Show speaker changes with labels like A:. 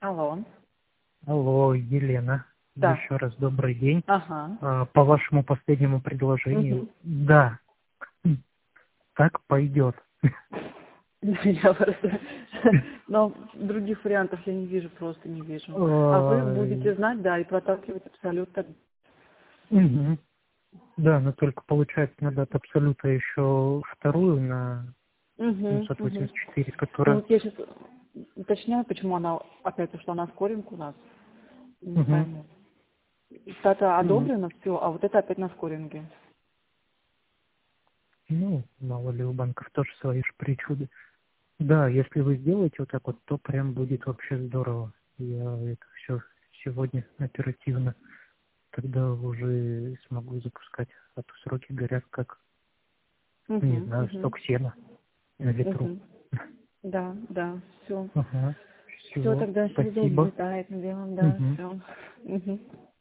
A: Алло.
B: Алло, Елена.
A: Да.
B: Еще раз добрый день.
A: Ага.
B: По вашему последнему предложению,
A: Мгм.
B: да, так пойдет.
A: Я просто... Но других вариантов я не вижу, просто не вижу. А вы будете
B: Ой,
A: знать, да, и проталкивать абсолютно.
B: мгм. Да, но только получается надо от абсолюта еще вторую на
A: Угу, угу.
B: 784,
A: Ну
B: которая...
A: вот я сейчас уточняю, почему она опять ушла на скоринг у нас. Не
B: Мгм.
A: пойму. Это
B: М,
A: одобрено все, а вот это опять на скоринге.
B: Ну, мало ли, у банков тоже свои же причуды. Да, если вы сделаете вот так вот, то прям будет вообще здорово. Я это все сегодня оперативно тогда уже смогу запускать, а то сроки горят как, не
A: Угу,
B: знаю,
A: угу,
B: сток сена на ветру.
A: угу. Да, да, все.
B: Ага,
A: Все,
B: все,
A: тогда сегодня
B: спасибо.
A: за этим делом, да,
B: Мгм.
A: все. Угу.